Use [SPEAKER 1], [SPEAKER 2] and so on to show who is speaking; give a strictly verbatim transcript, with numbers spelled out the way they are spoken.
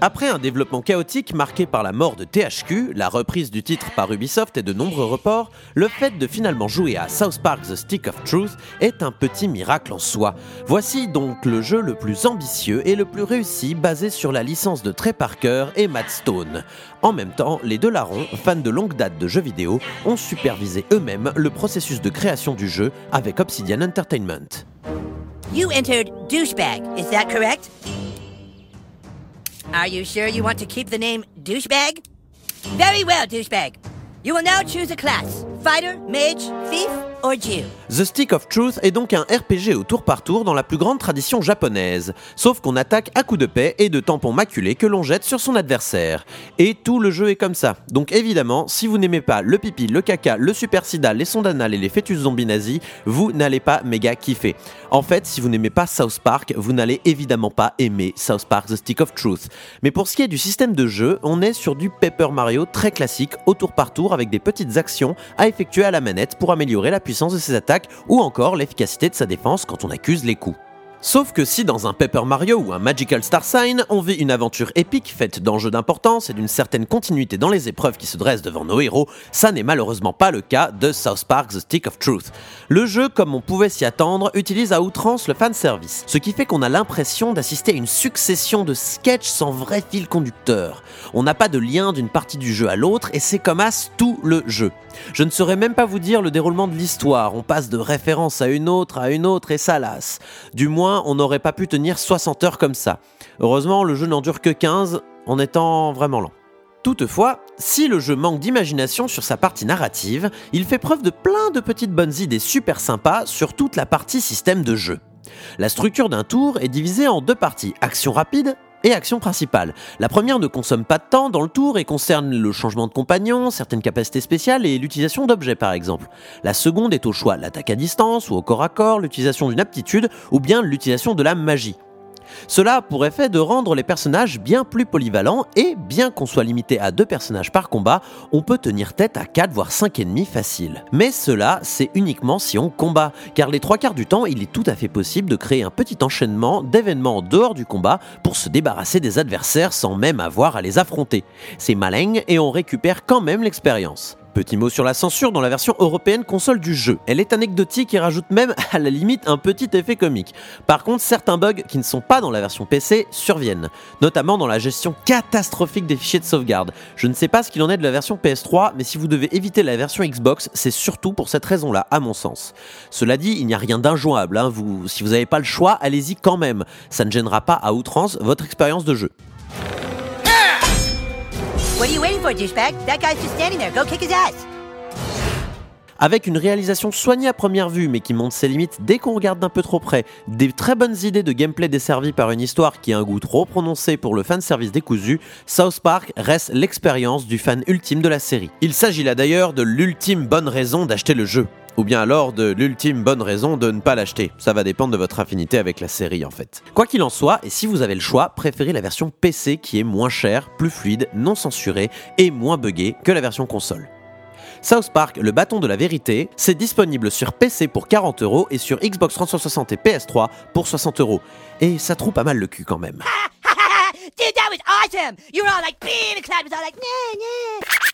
[SPEAKER 1] Après un développement chaotique marqué par la mort de T H Q, la reprise du titre par Ubisoft et de nombreux reports, le fait de finalement jouer à South Park The Stick of Truth est un petit miracle en soi. Voici donc le jeu le plus ambitieux et le plus réussi basé sur la licence de Trey Parker et Matt Stone. En même temps, les deux larrons, fans de longue date de jeux vidéo, ont supervisé eux-mêmes le processus de création du jeu avec Obsidian Entertainment.
[SPEAKER 2] You entered douchebag, is that correct? Are you sure you want to keep the name douchebag? Very well, douchebag. You will now choose a class. Fighter, mage, thief, or Jew.
[SPEAKER 1] The Stick of Truth est donc un R P G au tour par tour dans la plus grande tradition japonaise, sauf qu'on attaque à coups de paix et de tampons maculés que l'on jette sur son adversaire. Et tout le jeu est comme ça. Donc évidemment, si vous n'aimez pas le pipi, le caca, le super sida, les sondes anales et les fœtus zombies nazis, vous n'allez pas méga kiffer. En fait, si vous n'aimez pas South Park, vous n'allez évidemment pas aimer South Park The Stick of Truth. Mais pour ce qui est du système de jeu, on est sur du Paper Mario très classique, au tour par tour avec des petites actions à effectuer à la manette pour améliorer la puissance de ses attaques ou encore l'efficacité de sa défense quand on accuse les coups. Sauf que si dans un Paper Mario ou un Magical Star Sign, on vit une aventure épique faite d'enjeux d'importance et d'une certaine continuité dans les épreuves qui se dressent devant nos héros, ça n'est malheureusement pas le cas de South Park The Stick of Truth. Le jeu, comme on pouvait s'y attendre, utilise à outrance le fanservice, ce qui fait qu'on a l'impression d'assister à une succession de sketchs sans vrai fil conducteur. On n'a pas de lien d'une partie du jeu à l'autre et c'est comme as tout le jeu. Je ne saurais même pas vous dire le déroulement de l'histoire, on passe de référence à une autre, à une autre et ça lasse. Du moins, on n'aurait pas pu tenir soixante heures comme ça. Heureusement, le jeu n'en dure que quinze, en étant vraiment lent. Toutefois, si le jeu manque d'imagination sur sa partie narrative, il fait preuve de plein de petites bonnes idées super sympas sur toute la partie système de jeu. La structure d'un tour est divisée en deux parties, action rapide et action principale. La première ne consomme pas de temps dans le tour et concerne le changement de compagnon, certaines capacités spéciales et l'utilisation d'objets par exemple. La seconde est au choix l'attaque à distance ou au corps à corps, l'utilisation d'une aptitude ou bien l'utilisation de la magie. Cela a pour effet de rendre les personnages bien plus polyvalents et, bien qu'on soit limité à deux personnages par combat, on peut tenir tête à quatre voire cinq ennemis faciles. Mais cela, c'est uniquement si on combat, car les trois quarts du temps, il est tout à fait possible de créer un petit enchaînement d'événements en dehors du combat pour se débarrasser des adversaires sans même avoir à les affronter. C'est malin et on récupère quand même l'expérience. Petit mot sur la censure dans la version européenne console du jeu. Elle est anecdotique et rajoute même à la limite un petit effet comique. Par contre, certains bugs qui ne sont pas dans la version P C surviennent, notamment dans la gestion catastrophique des fichiers de sauvegarde. Je ne sais pas ce qu'il en est de la version P S trois, mais si vous devez éviter la version Xbox, c'est surtout pour cette raison-là, à mon sens. Cela dit, il n'y a rien d'injouable, hein. vous, si vous n'avez pas le choix, allez-y quand même. Ça ne gênera pas à outrance votre expérience de jeu.
[SPEAKER 2] What are you waiting for, douchebag? That guy's just standing there. Go kick his ass.
[SPEAKER 1] Avec une réalisation soignée à première vue, mais qui montre ses limites dès qu'on regarde d'un peu trop près, des très bonnes idées de gameplay desservies par une histoire qui a un goût trop prononcé pour le fanservice décousu, South Park reste l'expérience du fan ultime de la série. Il s'agit là d'ailleurs de l'ultime bonne raison d'acheter le jeu. Ou bien alors de l'ultime bonne raison de ne pas l'acheter. Ça va dépendre de votre affinité avec la série en fait. Quoi qu'il en soit, et si vous avez le choix, préférez la version P C qui est moins chère, plus fluide, non censurée et moins buggée que la version console. South Park, le bâton de la vérité, c'est disponible sur P C pour quarante euros et sur Xbox trois cent soixante et P S trois pour soixante euros. Et ça trouve pas mal le cul quand même.
[SPEAKER 2] Dude, that was awesome! You were all like, being a cloud was all like, nah, nah.